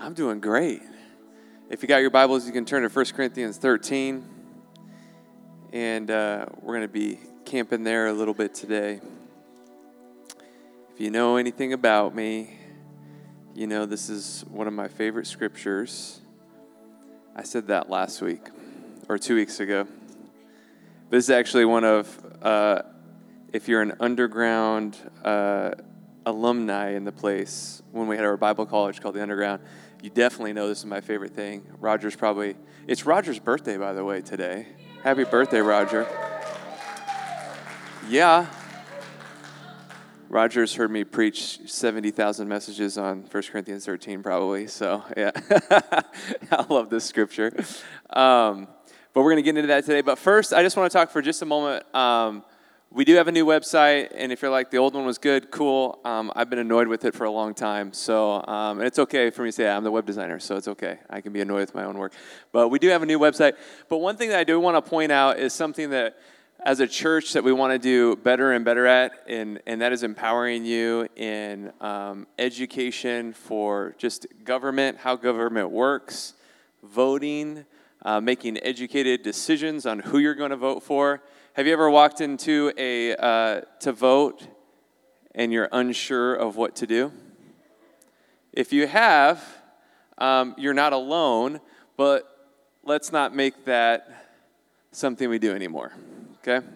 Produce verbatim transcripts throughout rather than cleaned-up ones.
I'm doing great. If you got your Bibles, you can turn to First Corinthians thirteen. And uh, we're going to be camping there a little bit today. If you know anything about me, you know this is one of my favorite scriptures. I said that last week, or two weeks ago. This is actually one of, uh, if you're an underground uh, alumni in the place, when we had our Bible college called the Underground, you definitely know this is my favorite thing. Roger's probably, it's Roger's birthday, by the way, today. Happy birthday, Roger. Yeah. Roger's heard me preach seventy thousand messages on First Corinthians thirteen, probably. So, yeah. I love this scripture. Um, but we're going to get into that today. But first, I just want to talk for just a moment. Um, we do have a new website, and if you're like, the old one was good, cool. Um, I've been annoyed with it for a long time. So, um, and it's okay for me to say I'm the web designer, so it's okay. I can be annoyed with my own work. But we do have a new website. But one thing that I do want to point out is something that, as a church, that we want to do better and better at, and, and that is empowering you in um, education for just government, how government works, voting, uh, making educated decisions on who you're going to vote for. Have you ever walked into a uh, to vote and you're unsure of what to do? If you have, um, you're not alone, but let's not make that something we do anymore, okay?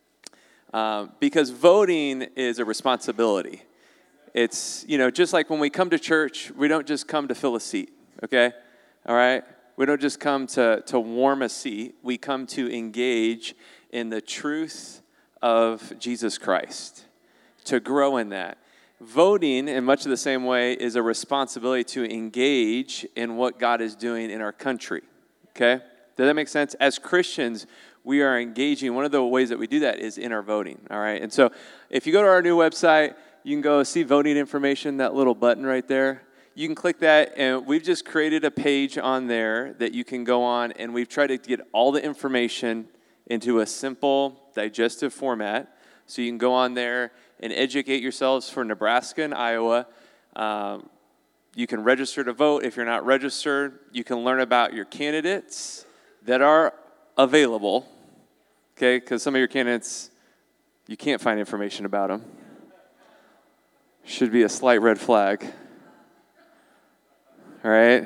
Um, because voting is a responsibility. It's, you know, just like when we come to church, we don't just come to fill a seat, okay? All right? We don't just come to, to warm a seat. We come to engage in the truth of Jesus Christ, to grow in that. Voting, in much of the same way, is a responsibility to engage in what God is doing in our country, okay? Does that make sense? As Christians, we are engaging. One of the ways that we do that is in our voting, all right? And so if you go to our new website, you can go see voting information, that little button right there. You can click that, and we've just created a page on there that you can go on, and we've tried to get all the information into a simple, digestive format. So you can go on there and educate yourselves for Nebraska and Iowa. Um, you can register to vote. If you're not registered, you can learn about your candidates that are available, okay? Because some of your candidates, you can't find information about them. Should be a slight red flag. All right?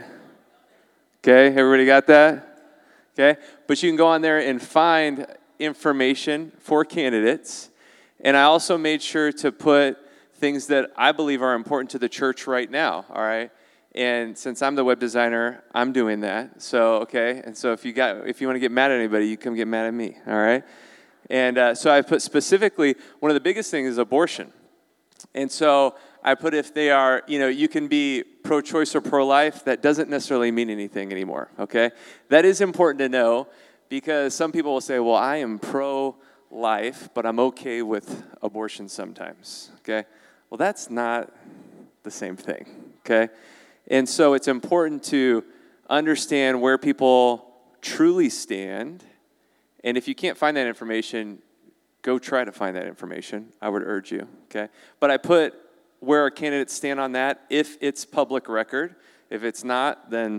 Okay, everybody got that? Okay, but you can go on there and find information for candidates. And I also made sure to put things that I believe are important to the church right now, all right? And since I'm the web designer, I'm doing that. So, okay, and so if you got, if you want to get mad at anybody, you come get mad at me, all right? And uh, so I put specifically, one of the biggest things is abortion. And so I put if they are, you know, you can be pro-choice or pro-life. That doesn't necessarily mean anything anymore, okay? That is important to know because some people will say, well, I am pro-life, but I'm okay with abortion sometimes, okay? Well, that's not the same thing, okay? And so it's important to understand where people truly stand. And if you can't find that information, go try to find that information. I would urge you, okay? But I put where our candidates stand on that, if it's public record. If it's not, then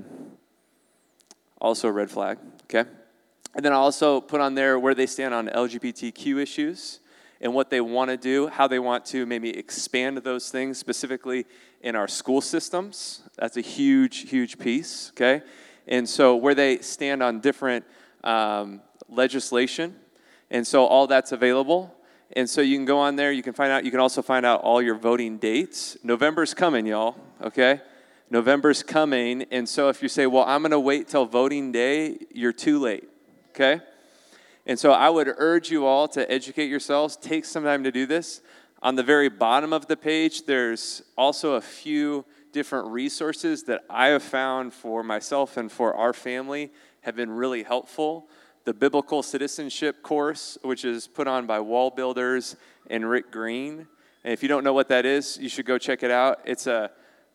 also a red flag, okay? And then I also put on there where they stand on L G B T Q issues and what they want to do, how they want to maybe expand those things, specifically in our school systems. That's a huge, huge piece, okay? And so where they stand on different um, legislation. And so all that's available. And so you can go on there. You can find out. You can also find out all your voting dates. November's coming, y'all, okay? November's coming. And so if you say, well, I'm going to wait till voting day, you're too late, okay? And so I would urge you all to educate yourselves. Take some time to do this. On the very bottom of the page, there's also a few different resources that I have found for myself and for our family have been really helpful. The Biblical Citizenship course, which is put on by Wall Builders and Rick Green. And if you don't know what that is, you should go check it out. It's a,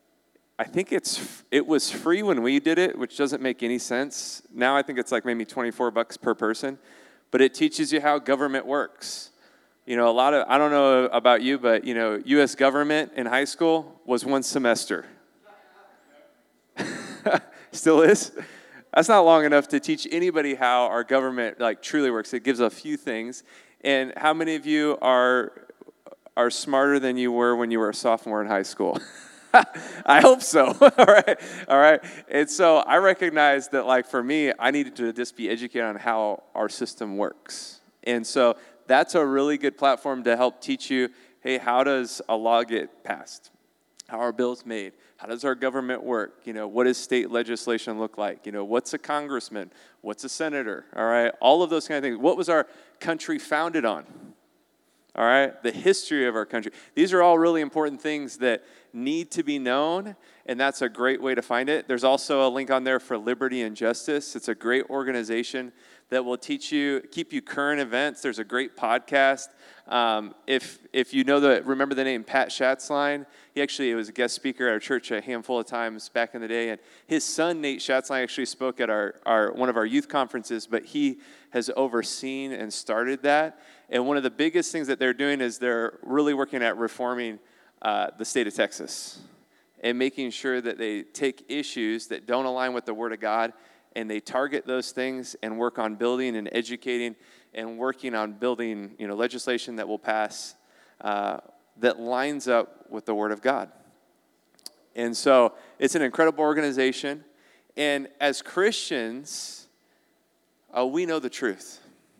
I think it's, it was free when we did it, which doesn't make any sense. Now I think it's like maybe twenty-four bucks per person. But it teaches you how government works. You know, a lot of, I don't know about you, but, you know, U S government in high school was one semester. Still is? That's not long enough to teach anybody how our government like truly works. It gives a few things. And how many of you are are smarter than you were when you were a sophomore in high school? I hope so. All right. All right. And so I recognize that, like, for me, I needed to just be educated on how our system works. And so that's a really good platform to help teach you, hey, how does a law get passed? How are bills made? How does our government work? You know, what does state legislation look like? You know, what's a congressman? What's a senator? All right. All of those kind of things. What was our country founded on? All right, the history of our country. These are all really important things that need to be known, and that's a great way to find it. There's also a link on there for Liberty and Justice. It's a great organization that will teach you, keep you current events. There's a great podcast. Um, if if you know the, remember the name Pat Schatzline? He actually was a guest speaker at our church a handful of times back in the day, and his son Nate Schatzline actually spoke at our, our one of our youth conferences, but he has overseen and started that. And one of the biggest things that they're doing is they're really working at reforming uh, the state of Texas and making sure that they take issues that don't align with the Word of God and they target those things and work on building and educating and working on building, you know, legislation that will pass uh, that lines up with the Word of God. And so it's an incredible organization. And as Christians, uh, we know the truth.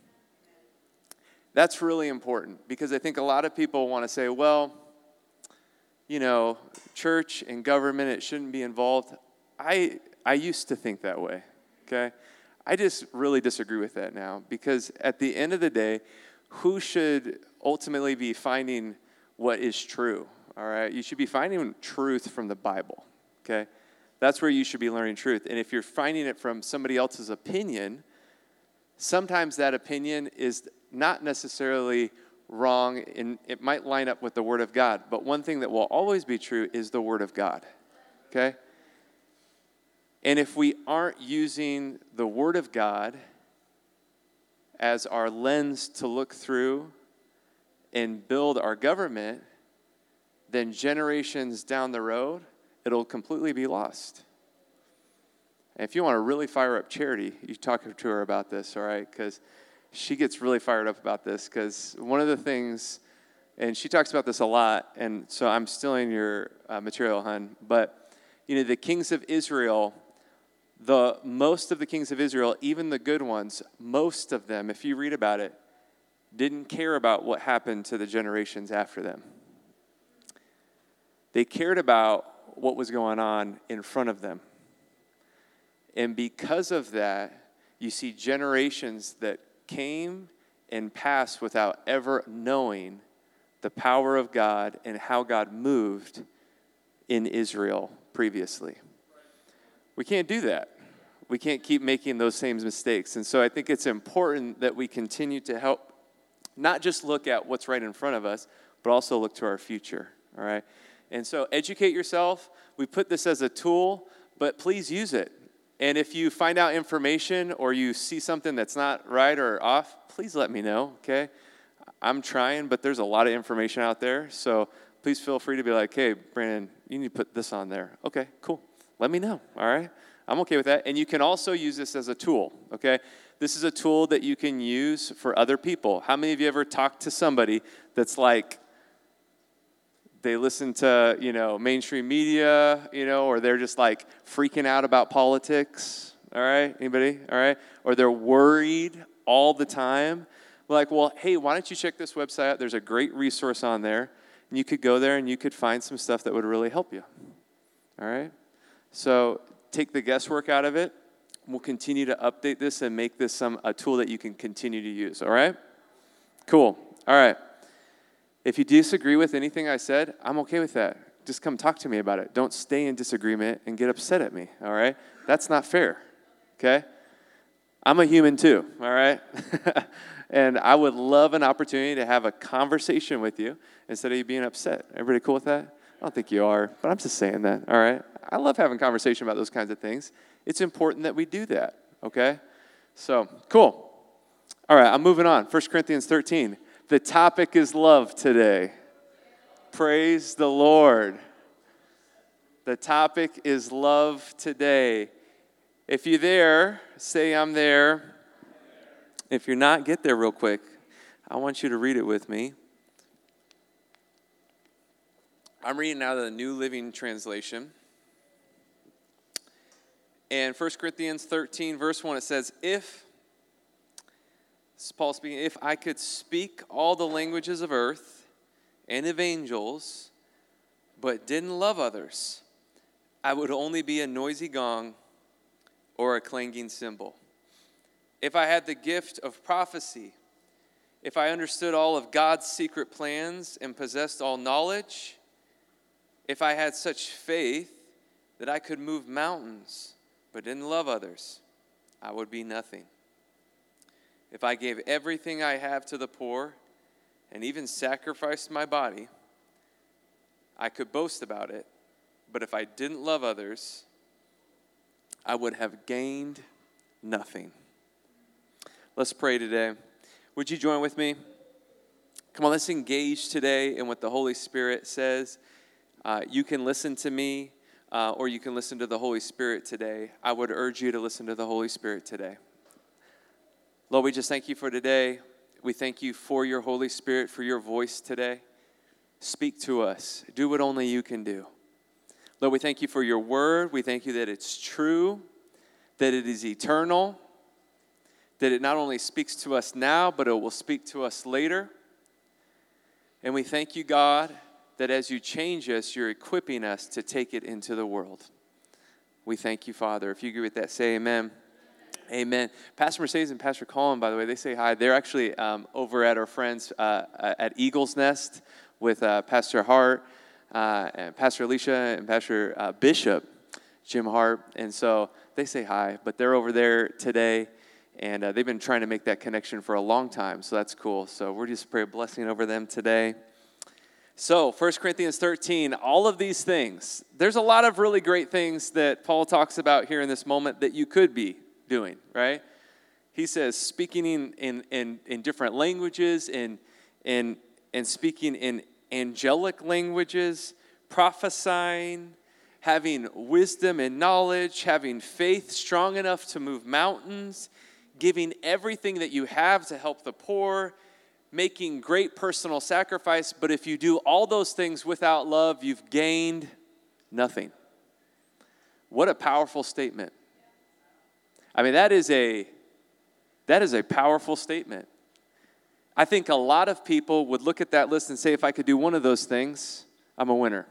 That's really important because I think a lot of people want to say, well, you know, church and government, it shouldn't be involved. I I used to think that way, okay? I just really disagree with that now because at the end of the day, who should ultimately be finding what is true, all right? You should be finding truth from the Bible, okay? That's where you should be learning truth. And if you're finding it from somebody else's opinion, sometimes that opinion is not necessarily wrong, and it might line up with the Word of God. But one thing that will always be true is the Word of God, okay? And if we aren't using the Word of God as our lens to look through and build our government, then generations down the road, it'll completely be lost. And if you want to really fire up Charity, you talk to her about this, all right? Because she gets really fired up about this because one of the things, and she talks about this a lot, and so I'm stealing your uh, material, hun, but, you know, the kings of Israel, the most of the kings of Israel, even the good ones, most of them, if you read about it, didn't care about what happened to the generations after them. They cared about what was going on in front of them. And because of that, you see generations that came and passed without ever knowing the power of God and how God moved in Israel previously. We can't do that. We can't keep making those same mistakes. And so I think it's important that we continue to help not just look at what's right in front of us, but also look to our future, all right? And so educate yourself. We put this as a tool, but please use it. And if you find out information or you see something that's not right or off, please let me know, okay? I'm trying, but there's a lot of information out there. So please feel free to be like, hey, Brandon, you need to put this on there. Okay, cool. Let me know, all right? I'm okay with that. And you can also use this as a tool, okay? This is a tool that you can use for other people. How many of you ever talked to somebody that's like, they listen to, you know, mainstream media, you know, or they're just like freaking out about politics, all right? Anybody, all right? Or they're worried all the time. We're like, well, hey, why don't you check this website out? There's a great resource on there. And you could go there and you could find some stuff that would really help you, all right? So take the guesswork out of it. We'll continue to update this and make this some a tool that you can continue to use, all right? Cool, all right. If you disagree with anything I said, I'm okay with that. Just come talk to me about it. Don't stay in disagreement and get upset at me, all right? That's not fair, okay? I'm a human too, all right? And I would love an opportunity to have a conversation with you instead of you being upset. Everybody cool with that? I don't think you are, but I'm just saying that, all right? I love having conversation about those kinds of things. It's important that we do that, okay? So, cool. All right, I'm moving on. First Corinthians thirteen. The topic is love today. Praise the Lord. The topic is love today. If you're there, say I'm there. If you're not, get there real quick. I want you to read it with me. I'm reading out of the New Living Translation. And First Corinthians thirteen, verse one, it says, If, this is Paul speaking, if I could speak all the languages of earth and of angels, but didn't love others, I would only be a noisy gong or a clanging cymbal. If I had the gift of prophecy, if I understood all of God's secret plans and possessed all knowledge, if I had such faith that I could move mountains but didn't love others, I would be nothing. If I gave everything I have to the poor and even sacrificed my body, I could boast about it. But if I didn't love others, I would have gained nothing. Let's pray today. Would you join with me? Come on, let's engage today in what the Holy Spirit says. Uh, you can listen to me, uh, or you can listen to the Holy Spirit today. I would urge you to listen to the Holy Spirit today. Lord, we just thank you for today. We thank you for your Holy Spirit, for your voice today. Speak to us. Do what only you can do. Lord, we thank you for your word. We thank you that it's true, that it is eternal, that it not only speaks to us now, but it will speak to us later. And we thank you, God, that as you change us, you're equipping us to take it into the world. We thank you, Father. If you agree with that, say amen. Amen. Pastor Mercedes and Pastor Colin, by the way, they say hi. They're actually um, over at our friends uh, at Eagle's Nest with uh, Pastor Hart, uh, and Pastor Alicia, and Pastor uh, Bishop, Jim Hart. And so they say hi, but they're over there today, and uh, they've been trying to make that connection for a long time, so that's cool. So we're just pray a blessing over them today. So, First Corinthians thirteen, all of these things, there's a lot of really great things that Paul talks about here in this moment that you could be doing, right? He says speaking in in, in, in different languages, and, and, and speaking in angelic languages, prophesying, having wisdom and knowledge, having faith strong enough to move mountains, giving everything that you have to help the poor, making great personal sacrifice. But if you do all those things without love, you've gained nothing. What a powerful statement. I mean, that is a that is a powerful statement. I think a lot of people would look at that list and say, if I could do one of those things, I'm a winner.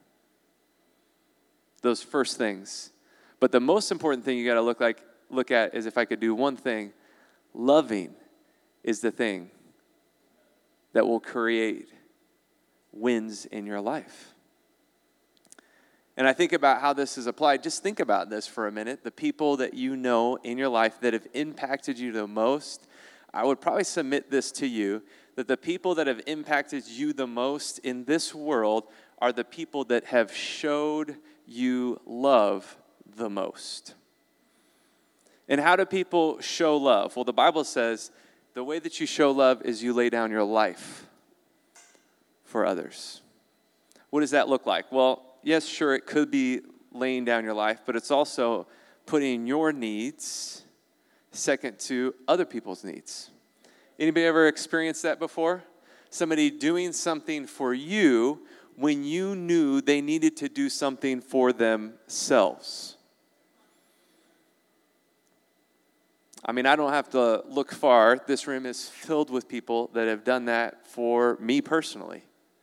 Those first things. But the most important thing you got to look like look at is if I could do one thing. Loving is the thing that will create wins in your life. And I think about how this is applied. Just think about this for a minute. The people that you know in your life that have impacted you the most, I would probably submit this to you, that the people that have impacted you the most in this world are the people that have showed you love the most. And how do people show love? Well, the Bible says the way that you show love is you lay down your life for others. What does that look like? Well, yes, sure, it could be laying down your life, but it's also putting your needs second to other people's needs. Anybody ever experienced that before? Somebody doing something for you when you knew they needed to do something for themselves. I mean, I don't have to look far. This room is filled with people that have done that for me personally.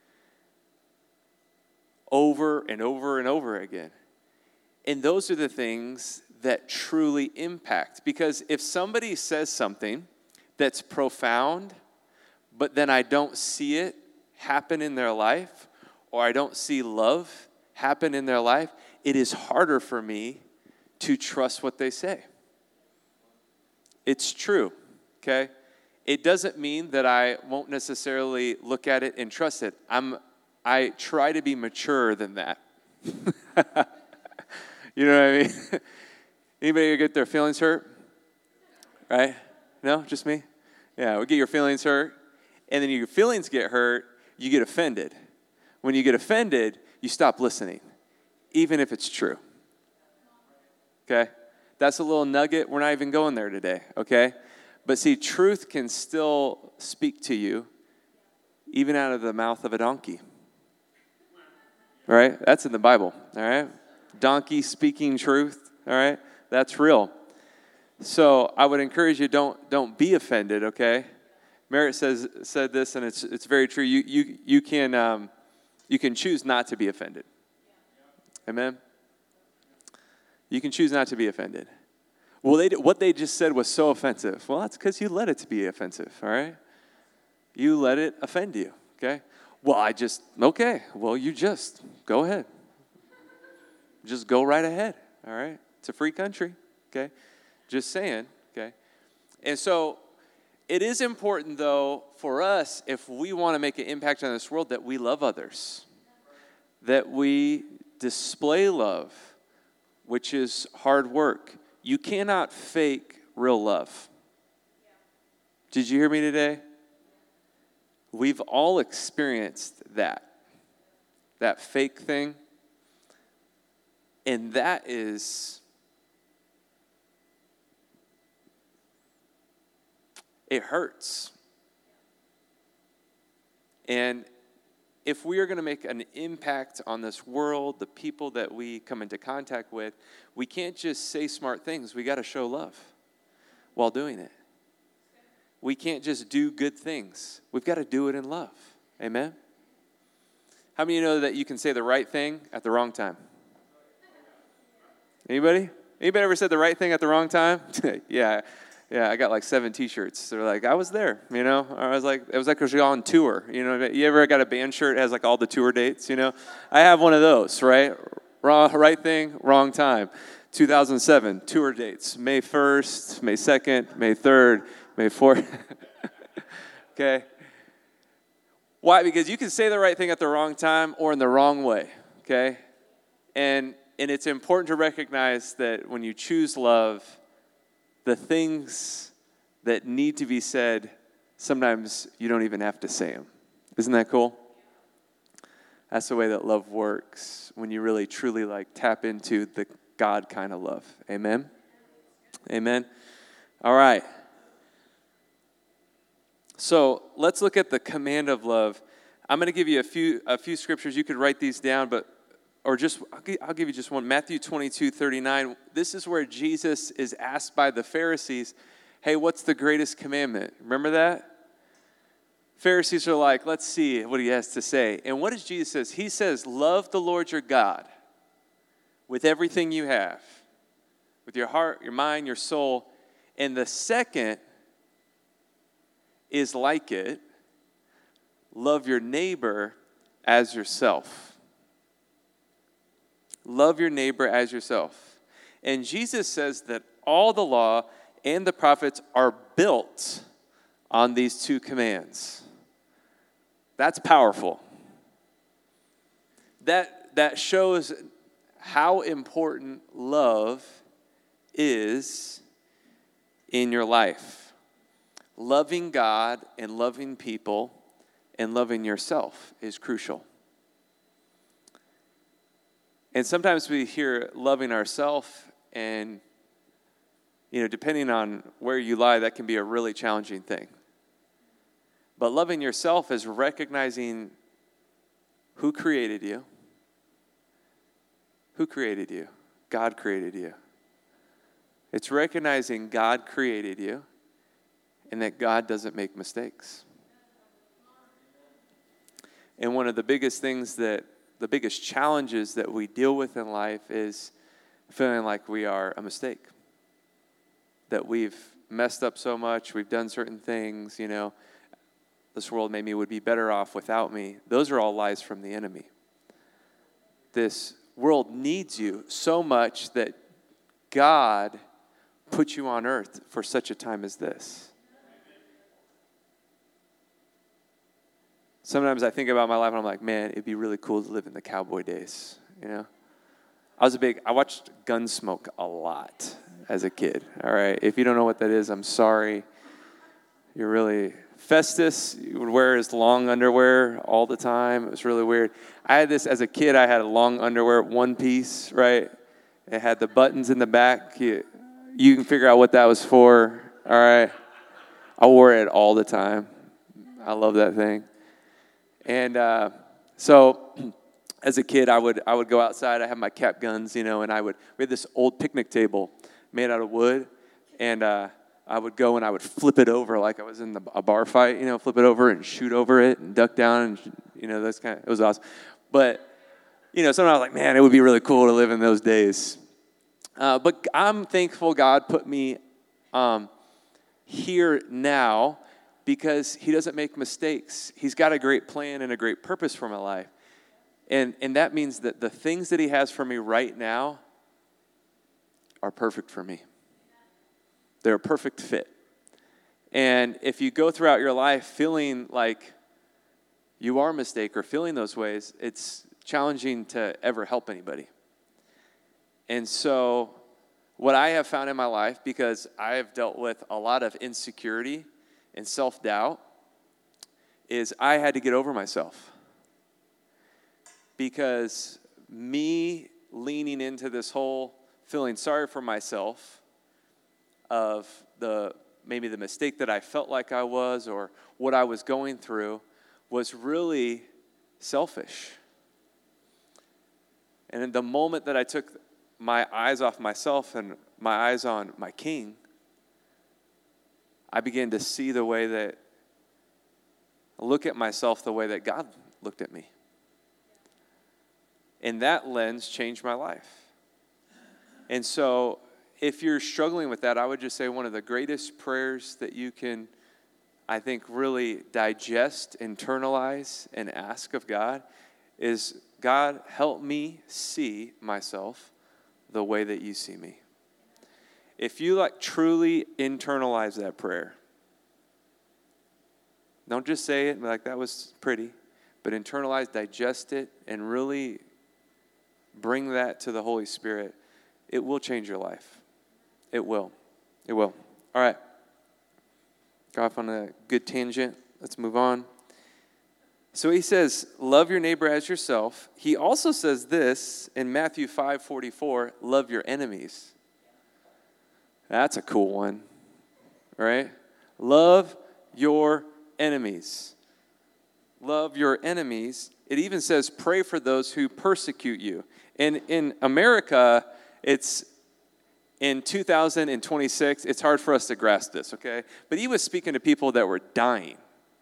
Over and over and over again. And those are the things that truly impact. Because if somebody says something that's profound, but then I don't see it happen in their life, or I don't see love happen in their life, it is harder for me to trust what they say. It's true, okay? It doesn't mean that I won't necessarily look at it and trust it. I'm, I try to be mature than that. You know what I mean? Anybody get their feelings hurt? Right? No, just me? Yeah, we get your feelings hurt, and then your feelings get hurt, you get offended. When you get offended, you stop listening. even if it's true. Okay? That's a little nugget. We're not even going there today, okay? But see, truth can still speak to you even out of the mouth of a donkey. All right? That's in the Bible, all right? Donkey speaking truth, all right? That's real. So I would encourage you, don't don't be offended, okay? Merritt says said this, and it's it's very true. You you you can um, you can choose not to be offended. Amen. You can choose not to be offended. Well, they what they just said was so offensive. Well, that's because you let it to be offensive. All right, you let it offend you. Okay. Well, I just okay. Well, you just go ahead. Just go right ahead. All right. It's a free country. Okay. Just saying. Okay. And so it is important, though, for us, if we want to make an impact on this world, that we love others, that we display love, which is hard work. You cannot fake real love. Did you hear me today? We've all experienced that, that fake thing. And that is, it hurts. And if we are going to make an impact on this world, the people that we come into contact with, we can't just say smart things. We got to show love while doing it. We can't just do good things. We've got to do it in love. Amen? How many of you know that you can say the right thing at the wrong time? Anybody? Anybody ever said the right thing at the wrong time? yeah. Yeah, I got like seven T-shirts. They're like, I was there, you know. I was like, it was like I was on tour, you know. You ever got a band shirt that has like all the tour dates, you know? I have one of those, right? Wrong, right thing, wrong time. two thousand seven, tour dates, May first, May second, May third, May fourth. Okay? Why? Because you can say the right thing at the wrong time or in the wrong way, okay? And and it's important to recognize that when you choose love, the things that need to be said, sometimes you don't even have to say them. Isn't that cool? That's the way that love works when you really, truly like tap into the God kind of love. Amen? Amen? All right. So let's look at the command of love. I'm going to give you a few a few scriptures. You could write these down, but or just, I'll give you just one. Matthew twenty-two thirty-nine. This is where Jesus is asked by the Pharisees, hey, what's the greatest commandment? Remember that? Pharisees are like, let's see what he has to say. And what does Jesus say? He says, love the Lord your God with everything you have, with your heart, your mind, your soul. And the second is like it, love your neighbor as yourself. Love your neighbor as yourself. And Jesus says that all the law and the prophets are built on these two commands. That's powerful. That, that shows how important love is in your life. Loving God and loving people and loving yourself is crucial. And sometimes we hear loving ourselves, and, you know, depending on where you lie, that can be a really challenging thing. But loving yourself is recognizing who created you. Who created you? God created you. It's recognizing God created you and that God doesn't make mistakes. And one of the biggest things that The biggest challenges that we deal with in life is feeling like we are a mistake. That we've messed up so much, we've done certain things, you know, this world maybe would be better off without me. Those are all lies from the enemy. This world needs you so much that God put you on earth for such a time as this. Sometimes I think about my life and I'm like, man, it'd be really cool to live in the cowboy days, you know? I was a big, I watched Gunsmoke a lot as a kid, all right? If you don't know what that is, I'm sorry. you're really, Festus would wear his long underwear all the time. It was really weird. I had this, as a kid, I had a long underwear, one piece, right? It had the buttons in the back. You, you can figure out what that was for, all right? I wore it all the time. I love that thing. And uh, so as a kid, I would I would go outside. I had my cap guns, you know, and I would, we had this old picnic table made out of wood, and uh, I would go and I would flip it over like I was in the, a bar fight, you know, flip it over and shoot over it and duck down, and, you know, that's kind of, it was awesome. But, you know, sometimes I was like, man, it would be really cool to live in those days. Uh, but I'm thankful God put me um, here now because he doesn't make mistakes. He's got a great plan and a great purpose for my life. And, and that means that the things that he has for me right now are perfect for me. They're a perfect fit. And if you go throughout your life feeling like you are a mistake or feeling those ways, it's challenging to ever help anybody. And so what I have found in my life, because I have dealt with a lot of insecurity and self-doubt, is I had to get over myself. Because me leaning into this whole feeling sorry for myself of the maybe the mistake that I felt like I was or what I was going through was really selfish. And in the moment that I took my eyes off myself and my eyes on my King, I began to see the way that, look at myself the way that God looked at me. And that lens changed my life. And so if you're struggling with that, I would just say one of the greatest prayers that you can, I think, really digest, internalize, and ask of God is, God, help me see myself the way that you see me. If you like truly internalize that prayer, don't just say it and be like, that was pretty, but internalize, digest it, and really bring that to the Holy Spirit, it will change your life. It will. It will. All right. Got off on a good tangent. Let's move on. So he says, love your neighbor as yourself. He also says this in Matthew five forty-four, love your enemies. That's a cool one, right? Love your enemies. Love your enemies. It even says, pray for those who persecute you. And in America, it's in two thousand twenty-six, it's hard for us to grasp this, okay? But he was speaking to people that were dying.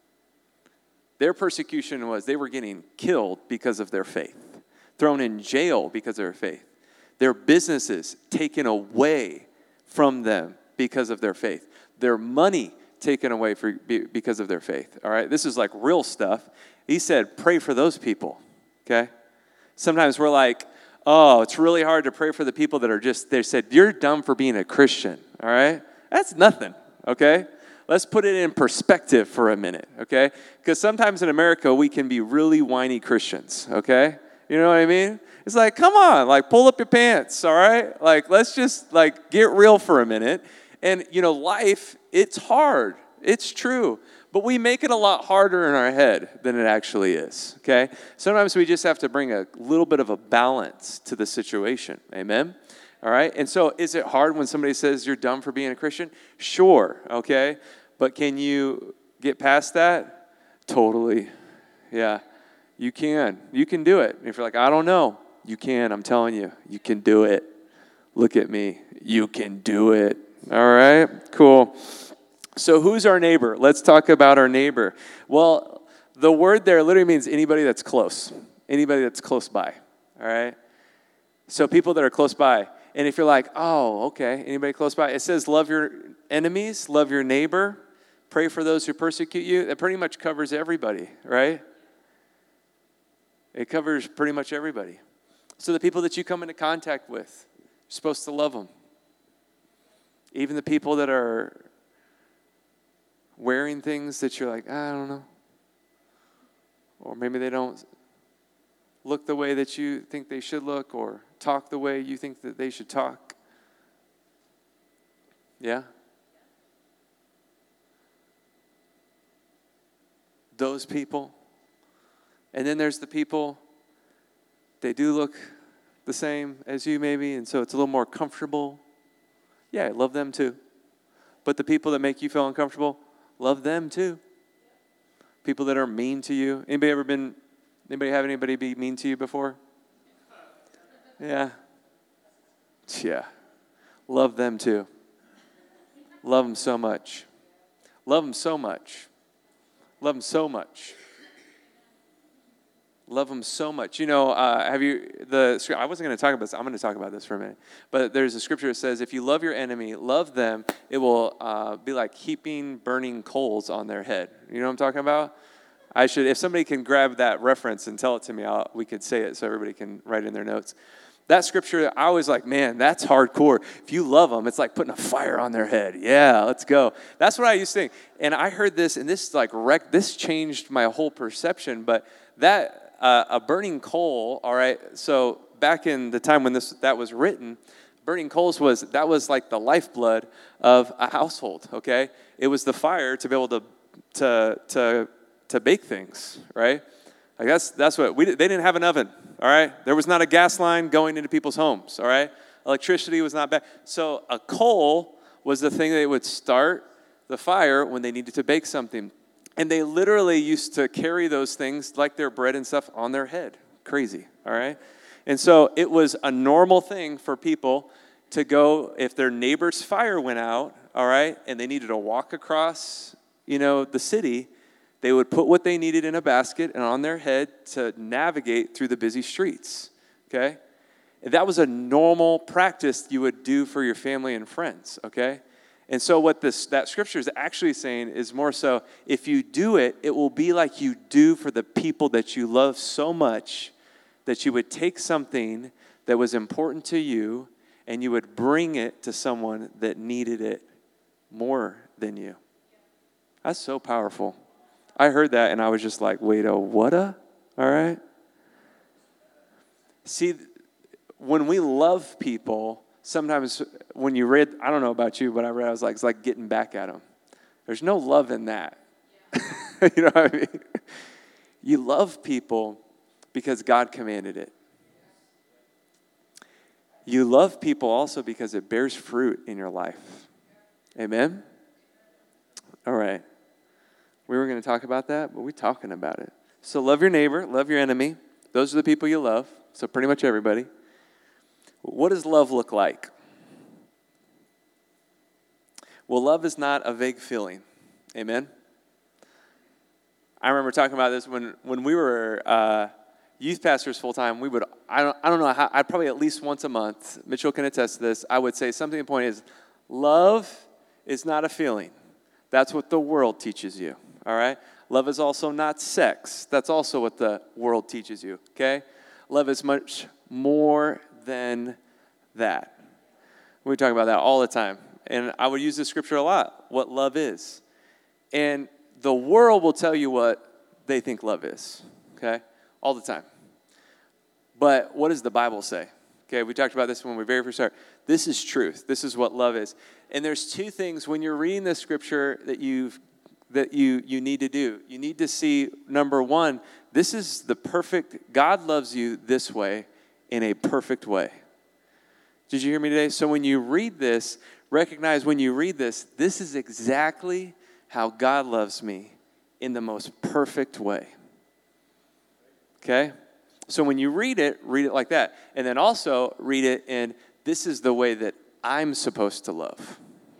Their persecution was they were getting killed because of their faith, thrown in jail because of their faith, their businesses taken away from them because of their faith, their money taken away for, because of their faith, all right? This is like real stuff. He said, pray for those people, okay? Sometimes we're like, oh, it's really hard to pray for the people that are just, they said, you're dumb for being a Christian, all right? That's nothing, okay? Let's put it in perspective for a minute, okay? Because sometimes in America, we can be really whiny Christians, okay? You know what I mean? It's like, come on, like, pull up your pants, all right? Like, let's just, like, get real for a minute. And, you know, life, it's hard. It's true. But we make it a lot harder in our head than it actually is, okay? Sometimes we just have to bring a little bit of a balance to the situation, amen? All right? And so is it hard when somebody says you're dumb for being a Christian? Sure, okay? But can you get past that? Totally, yeah. You can. You can do it. If you're like, I don't know, you can. I'm telling you, you can do it. Look at me. You can do it. All right? Cool. So who's our neighbor? Let's talk about our neighbor. Well, the word there literally means anybody that's close. Anybody that's close by. All right? So people that are close by. And if you're like, oh, okay, anybody close by? It says love your enemies, love your neighbor, pray for those who persecute you. That pretty much covers everybody, right? It covers pretty much everybody. So the people that you come into contact with, you're supposed to love them. Even the people that are wearing things that you're like, I don't know. Or maybe they don't look the way that you think they should look or talk the way you think that they should talk. Yeah? those people. And then there's the people, they do look the same as you maybe, and so it's a little more comfortable. Yeah, love them too. But the people that make you feel uncomfortable, love them too. People that are mean to you. Anybody ever been, anybody have anybody be mean to you before? Yeah. Yeah. Love them too. Love them so much. Love them so much. Love them so much. Love them so much. You know, uh, have you, the, I wasn't going to talk about this. I'm going to talk about this for a minute. But there's a scripture that says, if you love your enemy, love them, it will uh, be like heaping burning coals on their head. You know what I'm talking about? I should, if somebody can grab that reference and tell it to me, I'll, we could say it so everybody can write in their notes. That scripture, I was like, man, that's hardcore. If you love them, it's like putting a fire on their head. Yeah, let's go. That's what I used to think. And I heard this, and this like wrecked, this changed my whole perception. But that, uh, a burning coal, all right, so back in the time when this that was written, burning coals was, that was like the lifeblood of a household, okay? It was the fire to be able to, to, to, to bake things, right? Like that's, that's what, we they didn't have an oven, all right? There was not a gas line going into people's homes, all right? Electricity was not back. So a coal was the thing that would start the fire when they needed to bake something. And they literally used to carry those things like their bread and stuff on their head. Crazy, all right? And so it was a normal thing for people to go, if their neighbor's fire went out, all right, and they needed to walk across, you know, the city, they would put what they needed in a basket and on their head to navigate through the busy streets, okay? And that was a normal practice you would do for your family and friends, okay? And so what this that scripture is actually saying is more so, if you do it, it will be like you do for the people that you love so much that you would take something that was important to you and you would bring it to someone that needed it more than you. That's so powerful. I heard that and I was just like, wait a what-a? All right? See, when we love people, sometimes when you read, I don't know about you, but I read, I was like, it's like getting back at them. There's no love in that. Yeah. You know what I mean? You love people because God commanded it. You love people also because it bears fruit in your life. Amen? All right. We were going to talk about that, but we're talking about it. So love your neighbor, love your enemy. Those are the people you love. So pretty much everybody. What does love look like? Well, love is not a vague feeling. Amen? I remember talking about this when, when we were uh, youth pastors full-time. We would, I don't, I don't know, how, I'd probably at least once a month, Mitchell can attest to this, I would say something the point is, love is not a feeling. That's what the world teaches you, all right? Love is also not sex. That's also what the world teaches you, okay? Love is much more than that. We talk about that all the time. And I would use this scripture a lot, what love is. And the world will tell you what they think love is, okay? All the time. But what does the Bible say? Okay, we talked about this when we very first started. This is truth. This is what love is. And there's two things when you're reading this scripture that you've that you you need to do. You need to see, number one, this is the perfect, God loves you this way in a perfect way. Did you hear me today? So when you read this, recognize when you read this, this is exactly how God loves me in the most perfect way. Okay? So when you read it, read it like that. And then also read it in, this is the way that I'm supposed to love.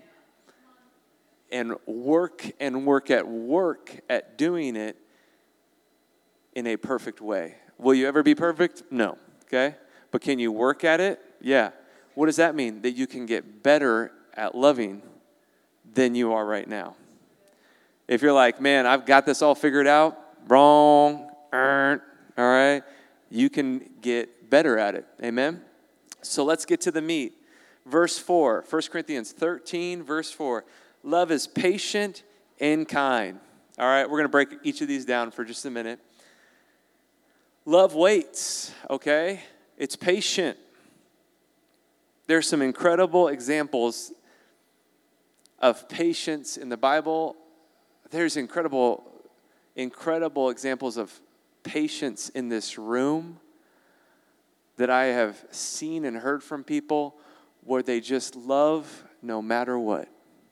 And work and work at work at doing it in a perfect way. Will you ever be perfect? No. Okay? But can you work at it? Yeah. What does that mean? That you can get better at loving than you are right now. If you're like, man, I've got this all figured out, wrong, all right, you can get better at it. Amen? So let's get to the meat. Verse four, First Corinthians thirteen, verse four. Love is patient and kind. All right, we're going to break each of these down for just a minute. Love waits, okay? It's patient. There's some incredible examples of patience in the Bible. There's incredible incredible examples of patience in this room that I have seen and heard from people where they just love no matter what.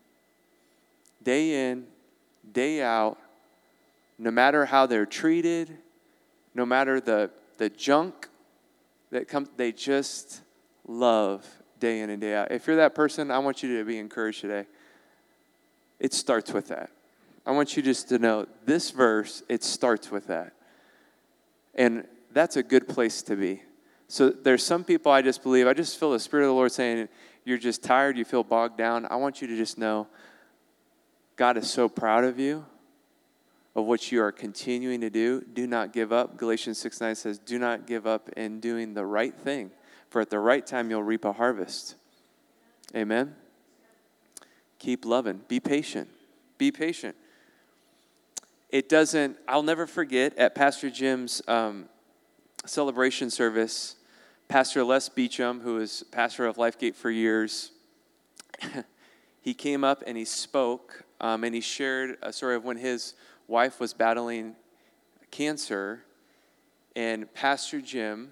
Day in, day out, no matter how they're treated, no matter the, the junk that comes, they just love day in and day out. If you're that person, I want you to be encouraged today. It starts with that. I want you just to know this verse, it starts with that. And that's a good place to be. So there's some people I just believe, I just feel the Spirit of the Lord saying, you're just tired, you feel bogged down. I want you to just know God is so proud of you, of what you are continuing to do. Do not give up. Galatians six nine says, do not give up in doing the right thing, for at the right time you'll reap a harvest. Amen? Keep loving. Be patient. Be patient. It doesn't, I'll never forget at Pastor Jim's um, celebration service, Pastor Les Beecham, who was pastor of Lifegate for years, he came up and he spoke, um, and he shared a story of when his wife was battling cancer, and Pastor Jim,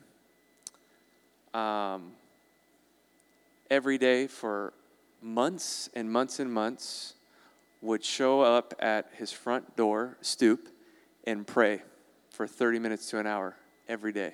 um, every day for months and months and months, would show up at his front door, stoop, and pray for thirty minutes to an hour every day.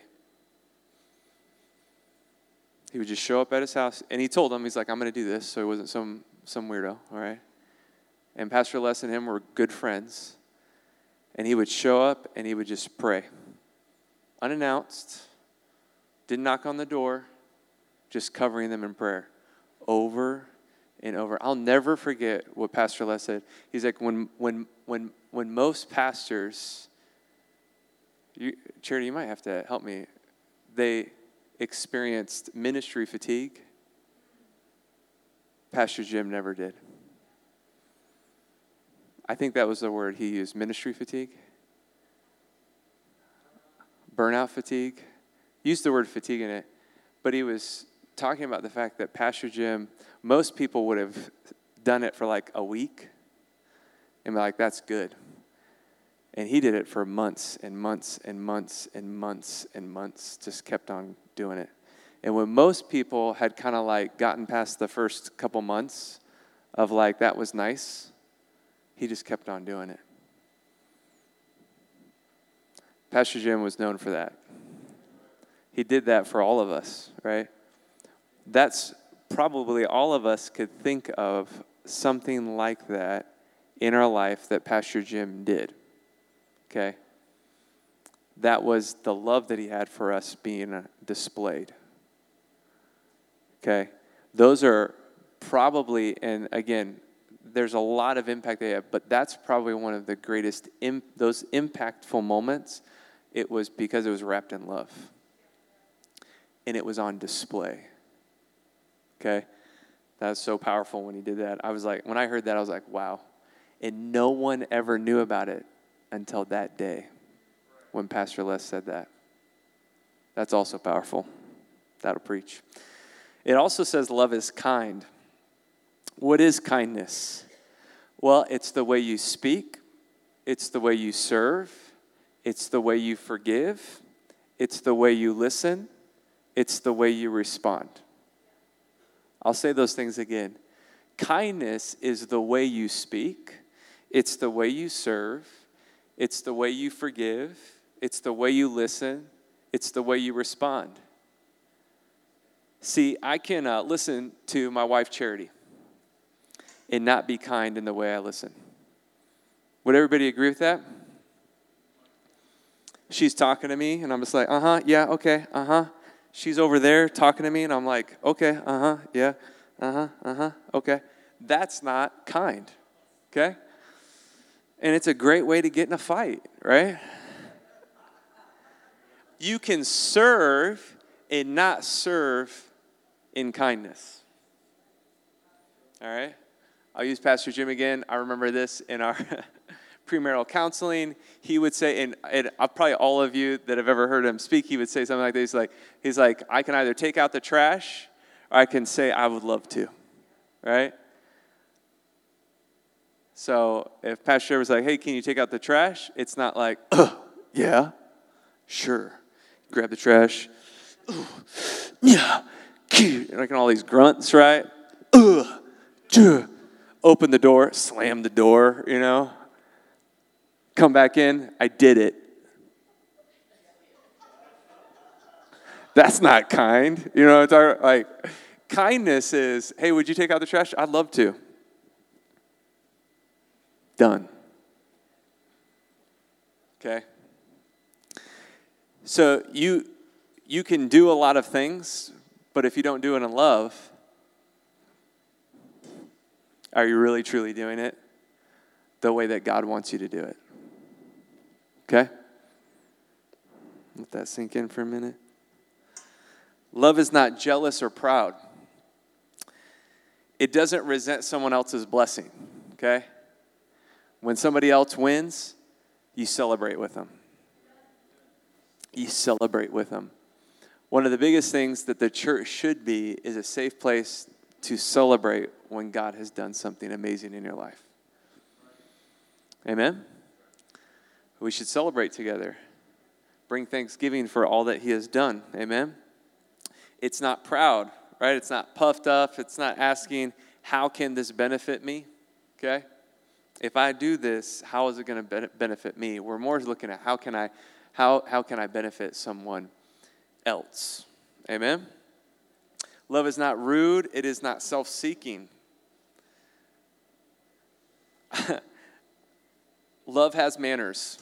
He would just show up at his house, and he told him, he's like, I'm going to do this, so he wasn't some, some weirdo, all right? And Pastor Les and him were good friends, and he would show up, and he would just pray. Unannounced, didn't knock on the door, just covering them in prayer over and over. I'll never forget what Pastor Les said. He's like, when when when when most pastors, you, Charity, you might have to help me, they experienced ministry fatigue, Pastor Jim never did. I think that was the word he used, ministry fatigue, burnout fatigue. Used the word fatigue in it, but he was talking about the fact that Pastor Jim, most people would have done it for like a week and be like, that's good. And he did it for months and months and months and months and months, just kept on doing it. And when most people had kind of like gotten past the first couple months of like, that was nice, he just kept on doing it. Pastor Jim was known for that. He did that for all of us, right? That's probably all of us could think of something like that in our life that Pastor Jim did, okay? That was the love that he had for us being displayed, okay? Those are probably, and again, there's a lot of impact they have, but that's probably one of the greatest, imp- those impactful moments, it was because it was wrapped in love. And it was on display. Okay? That was so powerful when he did that. I was like, when I heard that, I was like, wow. And no one ever knew about it until that day when Pastor Les said that. That's also powerful. That'll preach. It also says love is kind. What is kindness? Well, it's the way you speak. It's the way you serve. It's the way you forgive. It's the way you listen. It's the way you respond. I'll say those things again. Kindness is the way you speak. It's the way you serve. It's the way you forgive. It's the way you listen. It's the way you respond. See, I can uh, listen to my wife, Charity, and not be kind in the way I listen. Would everybody agree with that? She's talking to me, and I'm just like, uh-huh, yeah, okay, uh-huh. She's over there talking to me, and I'm like, okay, uh-huh, yeah, uh-huh, uh-huh, okay. That's not kind, okay? And it's a great way to get in a fight, right? You can serve and not serve in kindness. All right? I'll use Pastor Jim again. I remember this in our premarital counseling. He would say, and, and probably all of you that have ever heard him speak, he would say something like this. He's like, he's like, I can either take out the trash or I can say I would love to, right? So if Pastor Trevor's like, hey, can you take out the trash? It's not like, oh, yeah, sure. Grab the trash. Oh, yeah, cute. Like all these grunts, right? Ugh, duh. Open the door, slam the door, you know. Come back in, I did it. That's not kind. You know, it's our, like, kindness is, hey, would you take out the trash? I'd love to. Done. Okay? So you you can do a lot of things, but if you don't do it in love, are you really truly doing it the way that God wants you to do it? Okay? Let that sink in for a minute. Love is not jealous or proud. It doesn't resent someone else's blessing, okay? When somebody else wins, you celebrate with them. You celebrate with them. One of the biggest things that the church should be is a safe place to celebrate when God has done something amazing in your life. Amen? We should celebrate together. Bring thanksgiving for all that he has done. Amen? It's not proud, right? It's not puffed up. It's not asking, how can this benefit me? Okay? If I do this, how is it going to benefit me? We're more looking at how can I, how, how can I benefit someone else? Amen? Love is not rude. It is not self-seeking. Love has manners.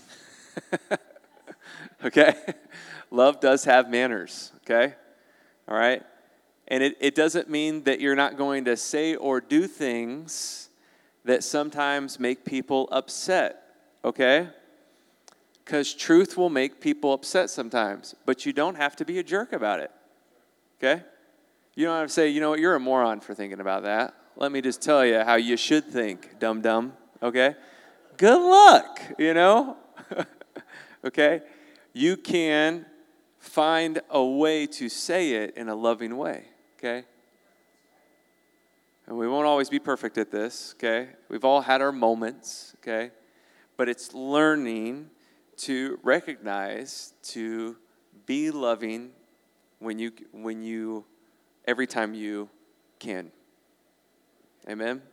Okay? Love does have manners. Okay? All right? And it, it doesn't mean that you're not going to say or do things that sometimes make people upset. Okay? Because truth will make people upset sometimes. But you don't have to be a jerk about it. Okay? You don't have to say, you know what, you're a moron for thinking about that. Let me just tell you how you should think, dum-dum. Okay? Good luck, you know? Okay? You can find a way to say it in a loving way, okay? And we won't always be perfect at this, okay? We've all had our moments, okay? But it's learning to recognize, to be loving when you, when you, every time you can. Amen?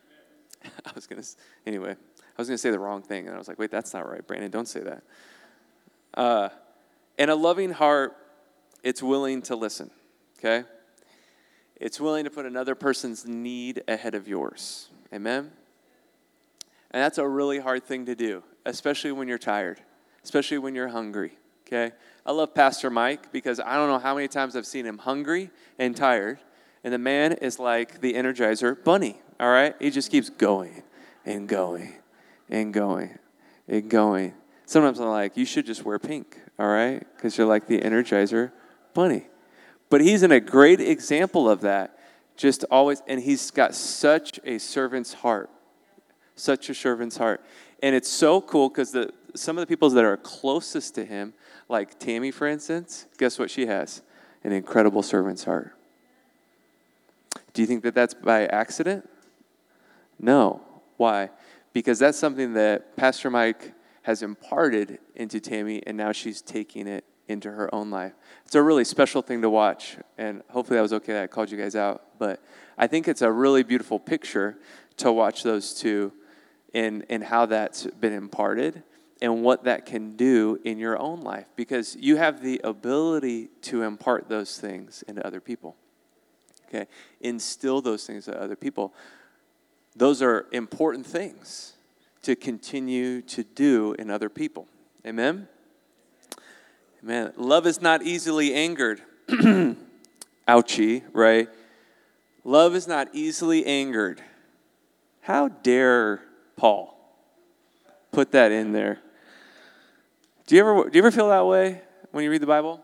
I was going to, anyway, I was going to say the wrong thing, and I was like, wait, that's not right, Brandon, don't say that. Uh, and a loving heart, it's willing to listen, okay? It's willing to put another person's need ahead of yours, amen? And that's a really hard thing to do, especially when you're tired, especially when you're hungry, okay? I love Pastor Mike because I don't know how many times I've seen him hungry and tired, and the man is like the Energizer Bunny, all right? He just keeps going and going and going and going. Sometimes I'm like, you should just wear pink, all right? Because you're like the Energizer Bunny. But he's in a great example of that. Just always, and he's got such a servant's heart. Such a servant's heart. And it's so cool because the some of the people that are closest to him, like Tammy, for instance, guess what she has? An incredible servant's heart. Do you think that that's by accident? No. Why? Because that's something that Pastor Mike has imparted into Tammy, and now she's taking it into her own life. It's a really special thing to watch, and hopefully that was okay that I called you guys out, but I think it's a really beautiful picture to watch those two and, and how that's been imparted and what that can do in your own life, because you have the ability to impart those things into other people, okay? Instill those things to other people. Those are important things to continue to do in other people. Amen? Amen. Love is not easily angered. Ouchie, right? Love is not easily angered. How dare Paul put that in there? Do you ever do you ever feel that way when you read the Bible?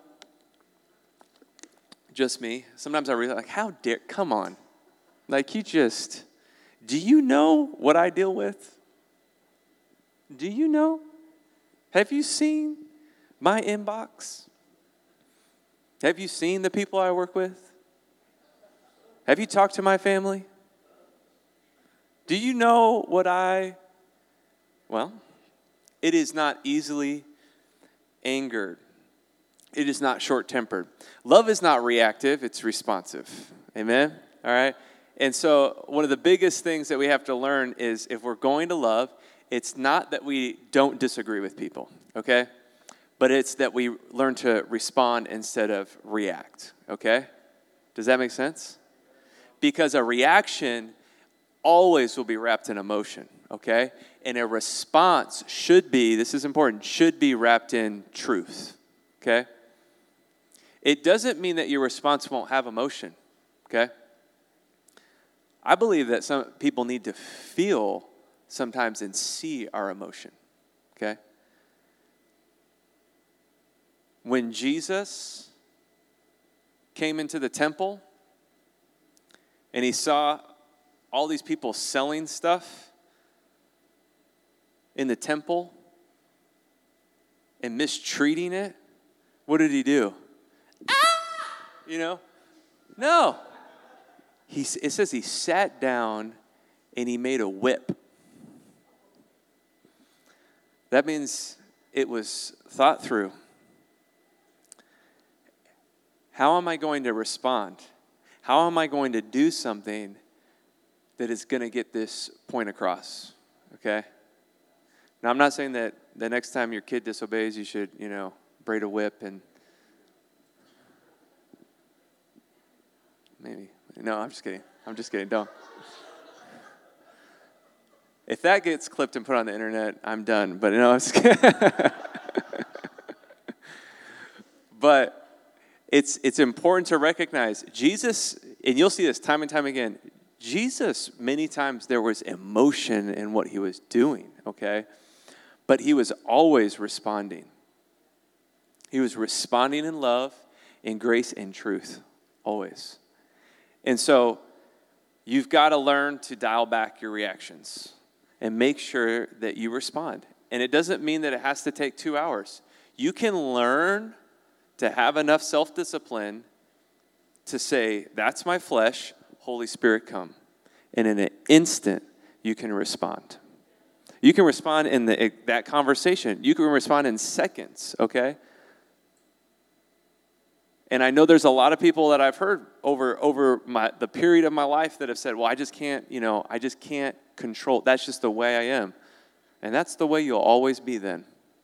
Just me. Sometimes I read like, how dare, come on. Like you just, do you know what I deal with? Do you know? Have you seen my inbox? Have you seen the people I work with? Have you talked to my family? Do you know what I, well, it is not easily angered. It is not short-tempered. Love is not reactive, it's responsive. Amen? All right? And so one of the biggest things that we have to learn is if we're going to love, it's not that we don't disagree with people, okay? But it's that we learn to respond instead of react, okay? Does that make sense? Because a reaction always will be wrapped in emotion, okay? And a response should be, this is important, should be wrapped in truth, okay? It doesn't mean that your response won't have emotion, okay? I believe that some people need to feel sometimes and see our emotion, okay? When Jesus came into the temple and he saw all these people selling stuff in the temple and mistreating it, what did he do? Ah! You know? No. He, it says he sat down and he made a whip. That means it was thought through. How am I going to respond? How am I going to do something that is going to get this point across? Okay? Now, I'm not saying that the next time your kid disobeys, you should, you know, braid a whip and maybe. No, I'm just kidding. I'm just kidding. Don't. If that gets clipped and put on the internet, I'm done. But, you know, I'm just kidding. But it's it's important to recognize Jesus, and you'll see this time and time again, Jesus, many times there was emotion in what he was doing, okay? But he was always responding. He was responding in love, in grace, and truth, always. And so you've got to learn to dial back your reactions and make sure that you respond. And it doesn't mean that it has to take two hours. You can learn to have enough self-discipline to say, that's my flesh, Holy Spirit, come. And in an instant, you can respond. You can respond in the, that conversation. You can respond in seconds, okay? And I know there's a lot of people that I've heard over over my, the period of my life that have said, well, I just can't, you know, I just can't control. That's just the way I am. And that's the way you'll always be then.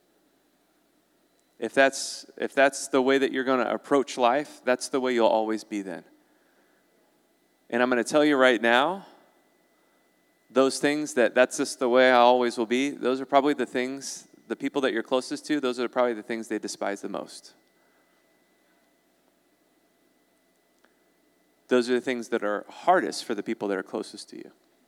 If that's if that's the way that you're going to approach life, that's the way you'll always be then. And I'm going to tell you right now, those things that that's just the way I always will be, those are probably the things, the people that you're closest to, those are probably the things they despise the most. Those are the things that are hardest for the people that are closest to you.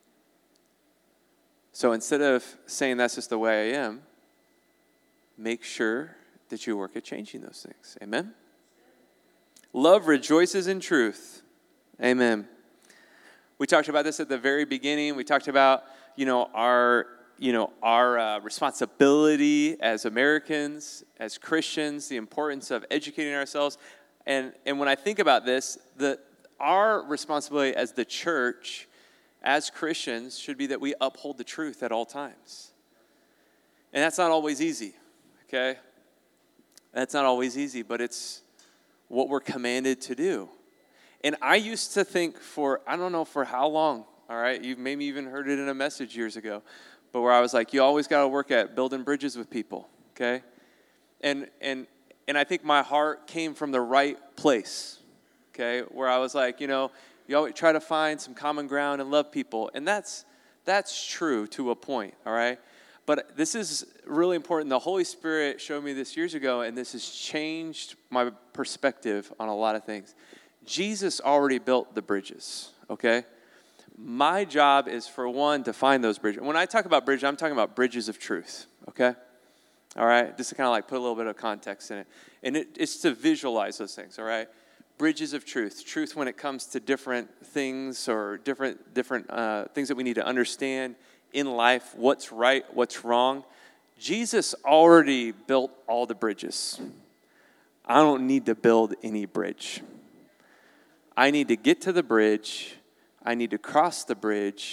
So instead of saying that's just the way I am, make sure that you work at changing those things. Amen? Love rejoices in truth. Amen. We talked about this at the very beginning. We talked about, you know, our, you know, our uh, responsibility as Americans, as Christians, the importance of educating ourselves. And and when I think about this, the our responsibility as the church, as Christians, should be that we uphold the truth at all times. And that's not always easy, okay? That's not always easy, but it's what we're commanded to do. And I used to think for, I don't know for how long, all right? You've maybe even heard it in a message years ago, but where I was like, you always got to work at building bridges with people, okay? And and and I think my heart came from the right place, okay? Where I was like, you know, you always try to find some common ground and love people. And that's that's true to a point, all right? But this is really important. The Holy Spirit showed me this years ago, and this has changed my perspective on a lot of things. Jesus already built the bridges, okay? My job is, for one, to find those bridges. When I talk about bridges, I'm talking about bridges of truth, okay? All right? Just to kind of like put a little bit of context in it. And it, it's to visualize those things, all right? Bridges of truth. Truth when it comes to different things or different, different uh, things that we need to understand in life, what's right, what's wrong. Jesus already built all the bridges. I don't need to build any bridge. I need to get to the bridge, I need to cross the bridge,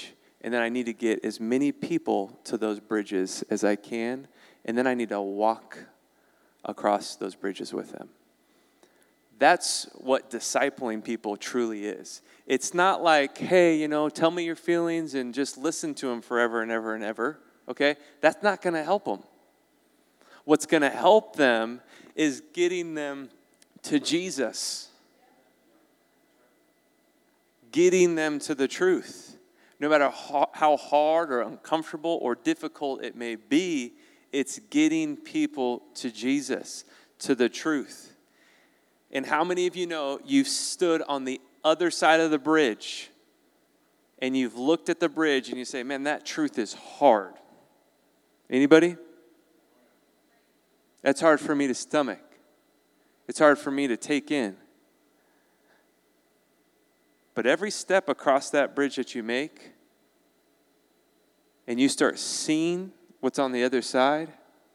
And then I need to get as many people to those bridges as I can. And then I need to walk across those bridges with them. That's what discipling people truly is. It's not like, hey, you know, tell me your feelings and just listen to them forever and ever and ever, okay? That's not going to help them. What's going to help them is getting them to Jesus. Getting them to the truth. No matter how hard or uncomfortable or difficult it may be, it's getting people to Jesus, to the truth. And how many of you know you've stood on the other side of the bridge and you've looked at the bridge and you say, man, that truth is hard. Anybody? That's hard for me to stomach. It's hard for me to take in. But every step across that bridge that you make and you start seeing what's on the other side,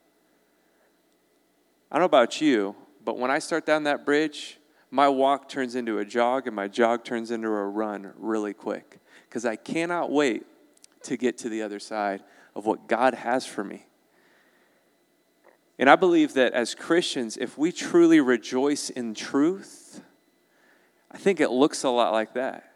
I don't know about you, but when I start down that bridge, my walk turns into a jog and my jog turns into a run really quick because I cannot wait to get to the other side of what God has for me. And I believe that as Christians, if we truly rejoice in truth, I think it looks a lot like that.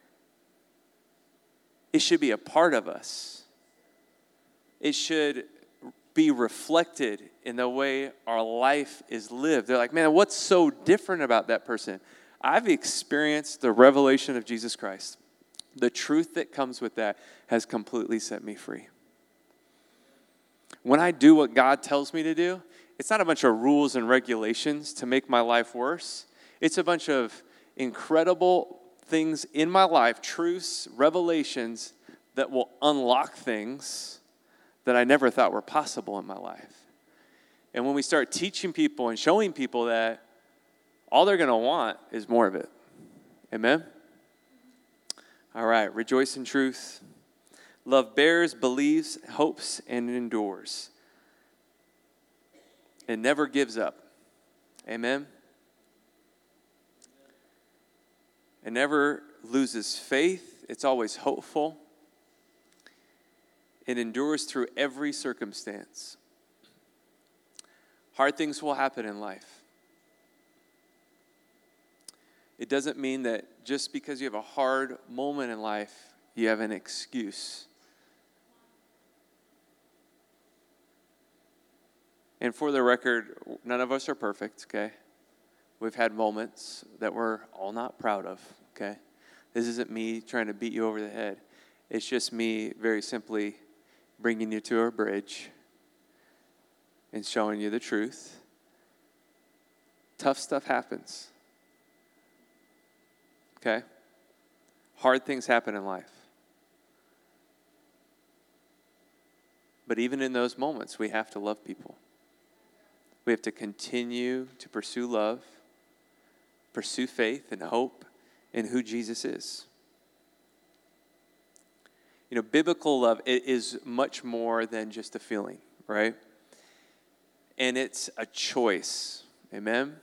It should be a part of us. It should be reflected in the way our life is lived. They're like, man, what's so different about that person? I've experienced the revelation of Jesus Christ. The truth that comes with that has completely set me free. When I do what God tells me to do, it's not a bunch of rules and regulations to make my life worse. It's a bunch of incredible things in my life, truths, revelations that will unlock things that I never thought were possible in my life. And when we start teaching people and showing people that, all they're going to want is more of it. Amen? All right, rejoice in truth. Love bears, believes, hopes, and endures. It never gives up. Amen? It never loses faith. It's always hopeful. It endures through every circumstance. Hard things will happen in life. It doesn't mean that just because you have a hard moment in life, you have an excuse. And for the record, none of us are perfect, okay? We've had moments that we're all not proud of, okay? This isn't me trying to beat you over the head. It's just me very simply bringing you to a bridge and showing you the truth. Tough stuff happens. Okay? Hard things happen in life. But even in those moments, we have to love people. We have to continue to pursue love, pursue faith and hope in who Jesus is. You know, biblical love, it is much more than just a feeling, right? And it's a choice. Amen?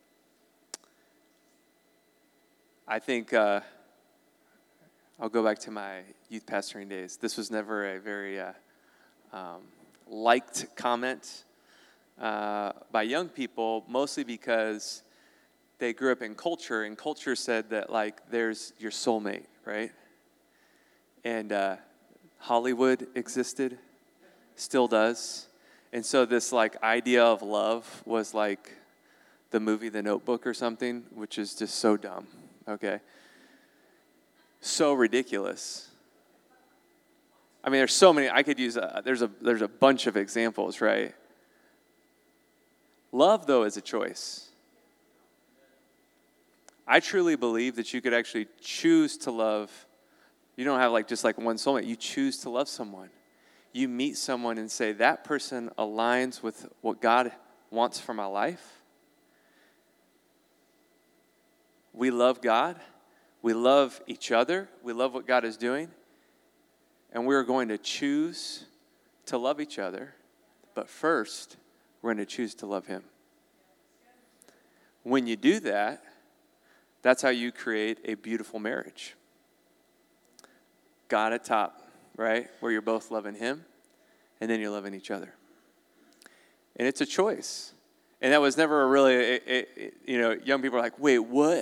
I think uh, I'll go back to my youth pastoring days. This was never a very uh, um, liked comment uh, by young people, mostly because they grew up in culture, and culture said that, like, there's your soulmate, right? And uh, Hollywood existed, still does. And so this, like, idea of love was like the movie The Notebook or something, which is just so dumb, okay? So ridiculous. I mean, there's so many. I could use, a, there's a there's a bunch of examples, right? Love, though, is a choice. I truly believe that you could actually choose to love. You don't have like just like one soulmate. You choose to love someone. You meet someone and say, that person aligns with what God wants for my life. We love God. We love each other. We love what God is doing. And we're going to choose to love each other. But first, we're going to choose to love Him. When you do that, that's how you create a beautiful marriage. God at top, right? Where you're both loving him and then you're loving each other. And it's a choice. And that was never a really, it, it, it, you know, young people are like, wait, what?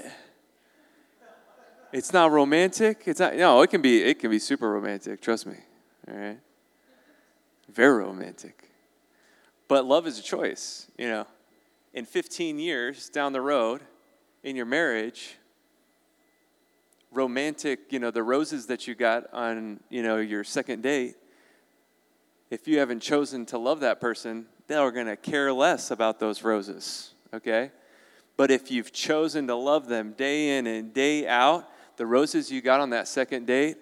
It's not romantic? It's not, no, it can be, it can be super romantic, trust me, all right? Very romantic. But love is a choice, you know. In fifteen years down the road, in your marriage, romantic, you know, the roses that you got on, you know, your second date, if you haven't chosen to love that person, they're going to care less about those roses, okay? But if you've chosen to love them day in and day out, the roses you got on that second date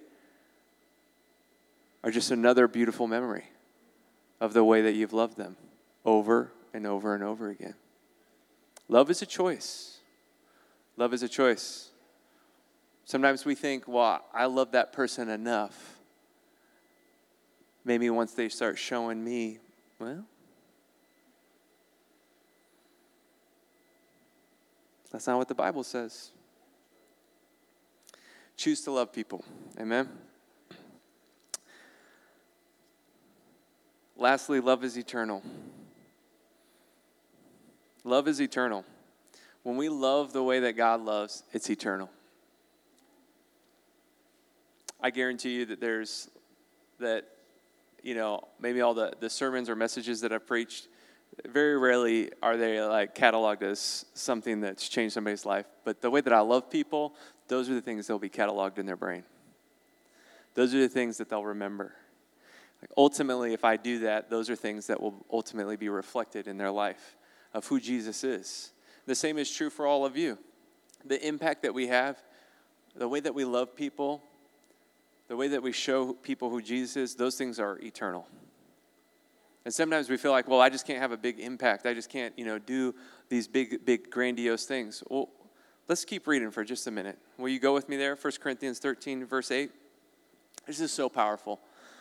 are just another beautiful memory of the way that you've loved them over and over and over again. Love is a choice. Love is a choice. Sometimes we think, well, I love that person enough. Maybe once they start showing me, well, that's not what the Bible says. Choose to love people. Amen? Lastly, love is eternal. Love is eternal. When we love the way that God loves, it's eternal. I guarantee you that there's, that, you know, maybe all the, the sermons or messages that I've preached, very rarely are they like cataloged as something that's changed somebody's life. But the way that I love people, those are the things that'll be cataloged in their brain. Those are the things that they'll remember. Like ultimately, if I do that, those are things that will ultimately be reflected in their life of who Jesus is. The same is true for all of you. The impact that we have, the way that we love people, the way that we show people who Jesus is, those things are eternal. And sometimes we feel like, well, I just can't have a big impact. I just can't, you know, do these big, big, grandiose things. Well, let's keep reading for just a minute. Will you go with me there? First Corinthians thirteen, verse eight. This is so powerful.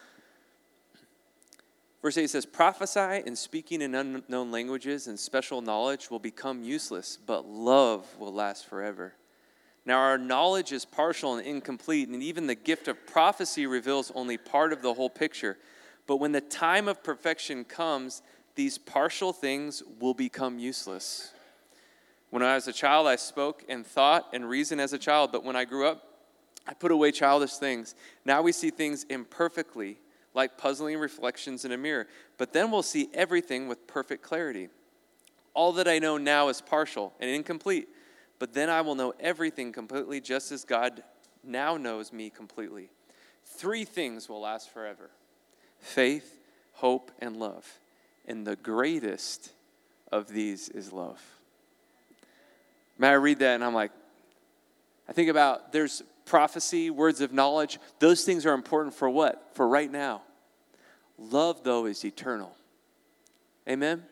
Verse eight says, prophesy and speaking in unknown languages and special knowledge will become useless, but love will last forever. Now our knowledge is partial and incomplete, and even the gift of prophecy reveals only part of the whole picture. But when the time of perfection comes, these partial things will become useless. When I was a child, I spoke and thought and reasoned as a child, but when I grew up, I put away childish things. Now we see things imperfectly, like puzzling reflections in a mirror. But then we'll see everything with perfect clarity. All that I know now is partial and incomplete, but then I will know everything completely just as God now knows me completely. Three things will last forever: faith, hope, and love. And the greatest of these is love. May I read that and I'm like, I think about there's prophecy, words of knowledge. Those things are important for what? For right now. Love, though, is eternal. Amen?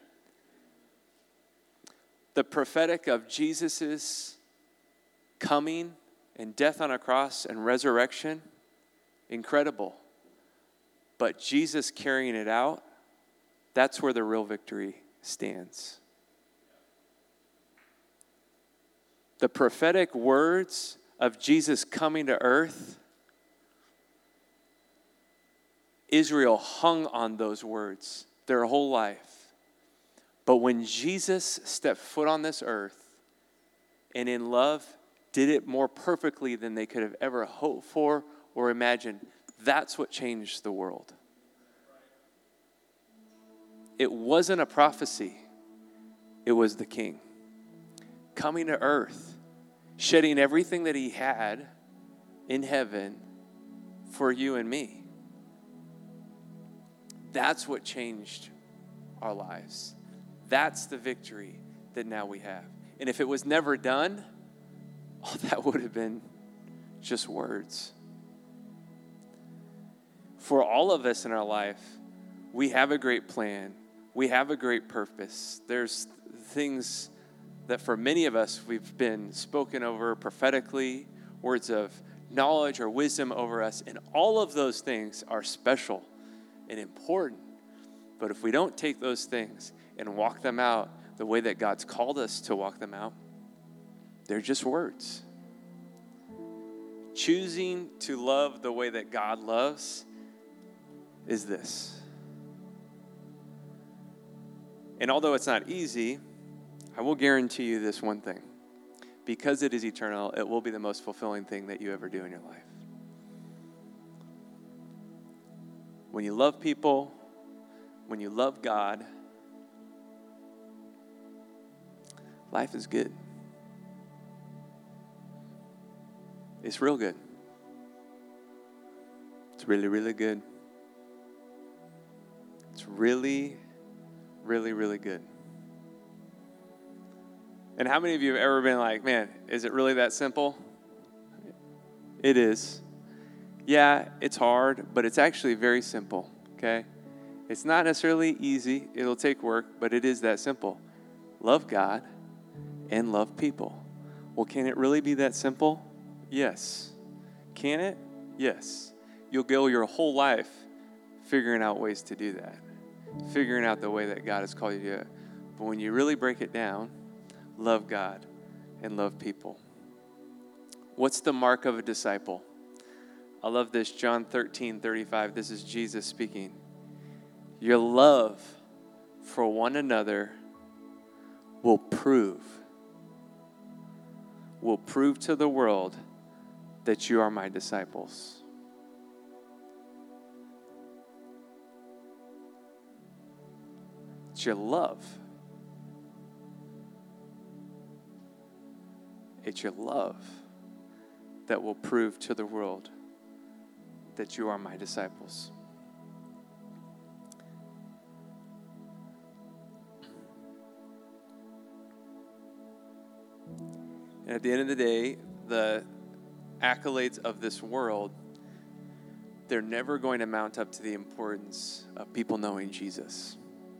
The prophetic of Jesus' coming and death on a cross and resurrection, incredible. But Jesus carrying it out, that's where the real victory stands. The prophetic words of Jesus coming to earth, Israel hung on those words their whole life. But when Jesus stepped foot on this earth and in love did it more perfectly than they could have ever hoped for or imagined, that's what changed the world. It wasn't a prophecy. It was the King coming to earth, shedding everything that he had in heaven for you and me. That's what changed our lives. That's the victory that now we have. And if it was never done, oh, that would have been just words. For all of us in our life, we have a great plan. We have a great purpose. There's things that for many of us, we've been spoken over prophetically, words of knowledge or wisdom over us. And all of those things are special and important. But if we don't take those things and walk them out the way that God's called us to walk them out, they're just words. Choosing to love the way that God loves is this. And although it's not easy, I will guarantee you this one thing. Because it is eternal, it will be the most fulfilling thing that you ever do in your life. When you love people, when you love God, life is good. It's real good. It's really, really good. It's really, really, really good. And how many of you have ever been like, man, is it really that simple? It is. Yeah, it's hard, but it's actually very simple, okay? It's not necessarily easy. It'll take work, but it is that simple. Love God and love people. Well, can it really be that simple? Yes. Can it? Yes. You'll go your whole life figuring out ways to do that, figuring out the way that God has called you to do it. But when you really break it down, love God and love people. What's the mark of a disciple? I love this, John thirteen thirty-five. This is Jesus speaking. Your love for one another will prove, will prove to the world that you are my disciples. It's your love. It's your love that will prove to the world that you are my disciples. And at the end of the day, the accolades of this world, they're never going to mount up to the importance of people knowing Jesus.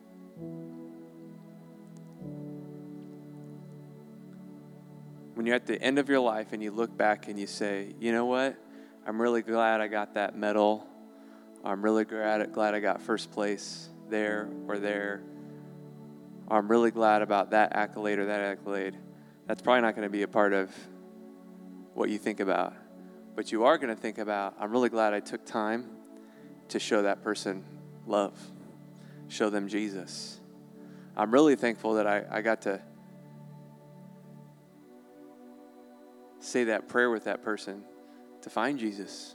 When you're at the end of your life and you look back and you say, you know what? I'm really glad I got that medal. I'm really glad, glad I got first place there or there. Or I'm really glad about that accolade or that accolade. That's probably not going to be a part of what you think about. But you are going to think about, I'm really glad I took time to show that person love, show them Jesus. I'm really thankful that I, I got to say that prayer with that person to find Jesus.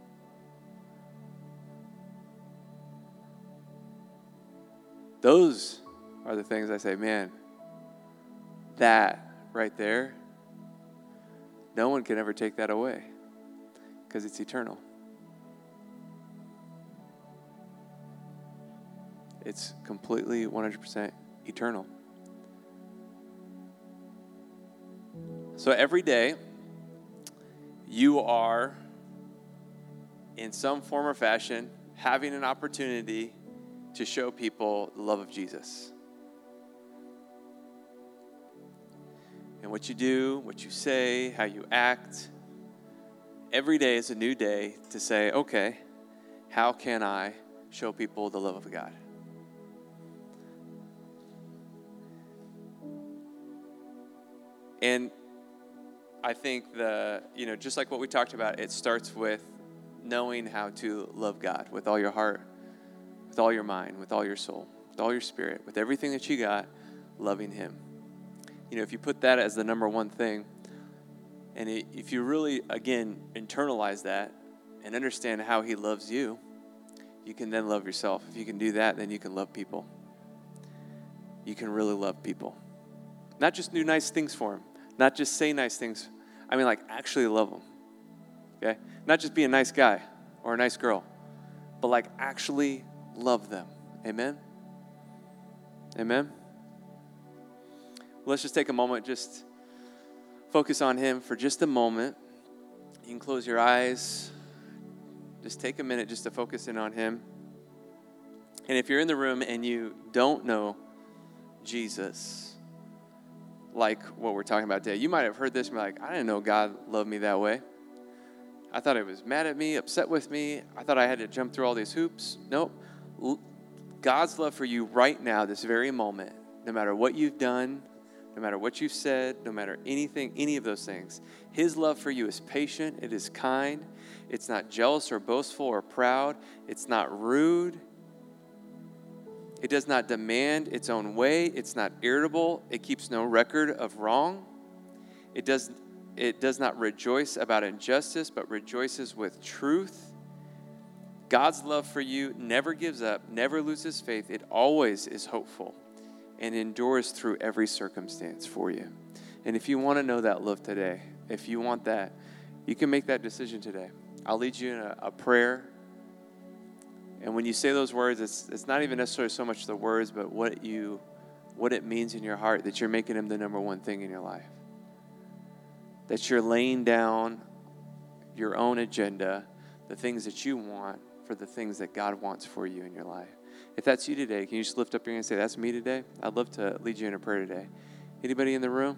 Those are the things I say, man, that right there, no one can ever take that away because it's eternal. It's completely one hundred percent eternal. So every day, you are, in some form or fashion, having an opportunity to show people the love of Jesus. And what you do, what you say, how you act, every day is a new day to say, okay, how can I show people the love of God? And I think the, you know, just like what we talked about, it starts with knowing how to love God with all your heart, with all your mind, with all your soul, with all your spirit, with everything that you got, loving Him. You know, if you put that as the number one thing, and it, if you really, again, internalize that and understand how He loves you, you can then love yourself. If you can do that, then you can love people. You can really love people. Not just do nice things for them. Not just say nice things. I mean, like, actually love them. Okay? Not just be a nice guy or a nice girl, but, like, actually love them. Amen? Amen? Let's just take a moment, just focus on Him for just a moment. You can close your eyes. Just take a minute just to focus in on Him. And if you're in the room and you don't know Jesus, like what we're talking about today, you might have heard this and be like, I didn't know God loved me that way. I thought He was mad at me, upset with me. I thought I had to jump through all these hoops. Nope. God's love for you right now, this very moment, no matter what you've done, no no matter what you've said, no matter anything, any of those things. His love for you is patient. It is kind. It's not jealous or boastful or proud. It's not rude. It does not demand its own way. It's not irritable. It keeps no record of wrong. It does, it does not rejoice about injustice, but rejoices with truth. God's love for you never gives up, never loses faith. It always is hopeful and endures through every circumstance for you. And if you want to know that love today, if you want that, you can make that decision today. I'll lead you in a, a prayer. And when you say those words, it's it's not even necessarily so much the words, but what you, what it means in your heart that you're making him the number one thing in your life. That you're laying down your own agenda, the things that you want for the things that God wants for you in your life. If that's you today, can you just lift up your hand and say, that's me today? I'd love to lead you in a prayer today. Anybody in the room?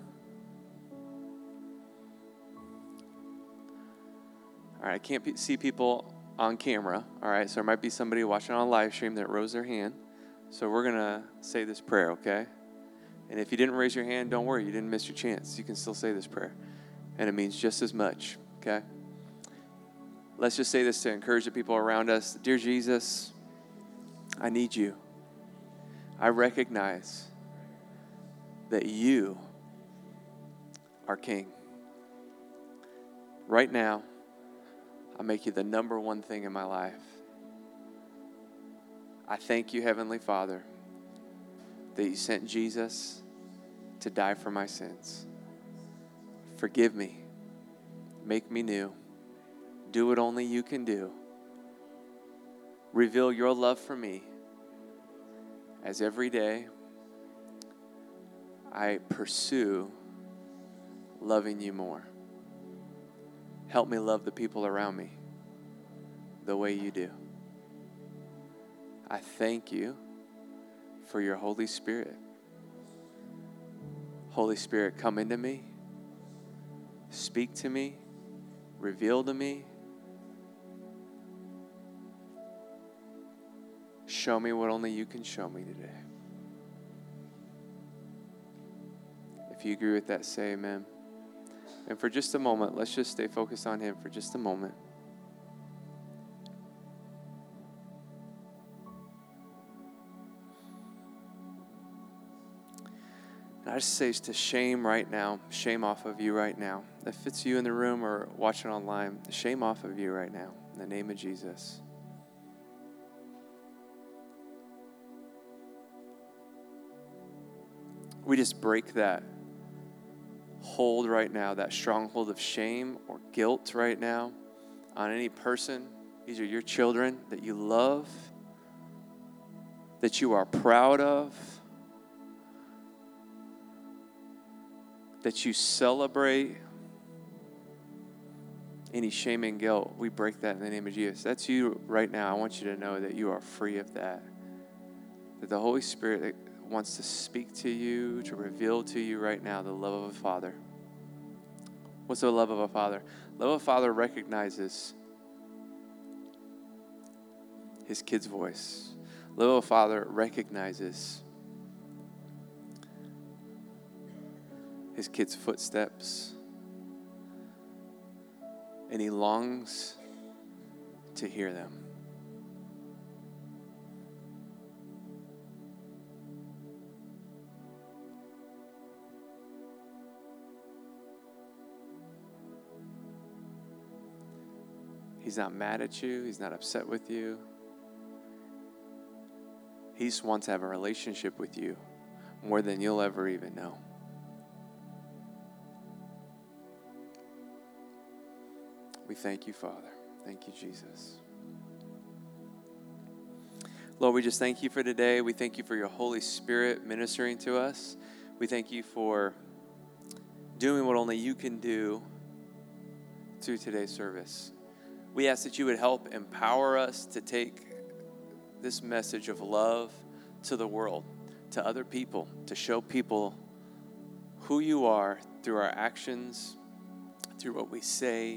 All right, I can't pe- see people on camera. All right, so there might be somebody watching on a live stream that rose their hand. So we're going to say this prayer, okay? And if you didn't raise your hand, don't worry. You didn't miss your chance. You can still say this prayer. And it means just as much, okay? Let's just say this to encourage the people around us. Dear Jesus, I need you. I recognize that you are King. Right now, I make you the number one thing in my life. I thank you, Heavenly Father, that you sent Jesus to die for my sins. Forgive me. Make me new. Do what only you can do. Reveal your love for me as every day I pursue loving you more. Help me love the people around me the way you do. I thank you for your Holy Spirit. Holy Spirit, come into me. Speak to me. Reveal to me. Show me what only you can show me today. If you agree with that, say amen. And for just a moment, let's just stay focused on him for just a moment. And I just say to shame right now, shame off of you right now. If it's you in the room or watching online, shame off of you right now, in the name of Jesus. We just break that hold right now, that stronghold of shame or guilt right now on any person. These are your children that you love, that you are proud of, that you celebrate. Any shame and guilt, we break that in the name of Jesus. That's you right now. I want you to know that you are free of that. That the Holy Spirit wants to speak to you, to reveal to you right now the love of a father. What's the love of a father? Love of a father recognizes his kid's voice. Love of a father recognizes his kid's footsteps. And he longs to hear them. He's not mad at you. He's not upset with you. He just wants to have a relationship with you more than you'll ever even know. We thank you, Father. Thank you, Jesus. Lord, we just thank you for today. We thank you for your Holy Spirit ministering to us. We thank you for doing what only you can do through today's service. We ask that you would help empower us to take this message of love to the world, to other people, to show people who you are through our actions, through what we say.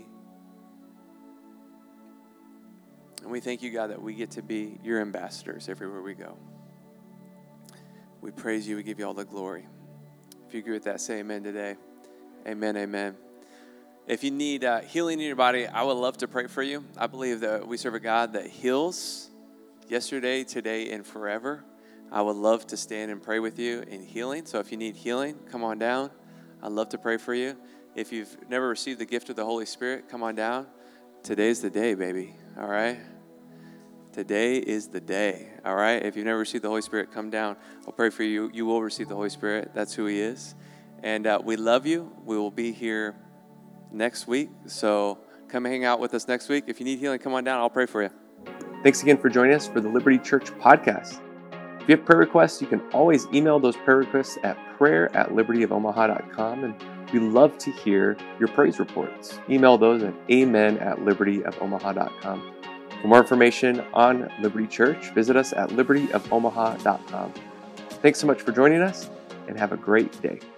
And we thank you, God, that we get to be your ambassadors everywhere we go. We praise you. We give you all the glory. If you agree with that, say amen today. Amen, amen. If you need uh, healing in your body, I would love to pray for you. I believe that we serve a God that heals yesterday, today, and forever. I would love to stand and pray with you in healing. So if you need healing, come on down. I'd love to pray for you. If you've never received the gift of the Holy Spirit, come on down. Today's the day, baby. All right? Today is the day. All right? If you've never received the Holy Spirit, come down. I'll pray for you. You will receive the Holy Spirit. That's who he is. And uh, we love you. We will be here next week. So come hang out with us next week. If you need healing, come on down. I'll pray for you. Thanks again for joining us for the Liberty Church podcast. If you have prayer requests, you can always email those prayer requests at prayer at liberty of omaha dot com, and we love to hear your praise reports. Email those at amen at liberty of omaha dot com. For more information on Liberty Church, visit us at liberty of omaha dot com. Thanks so much for joining us, and have a great day.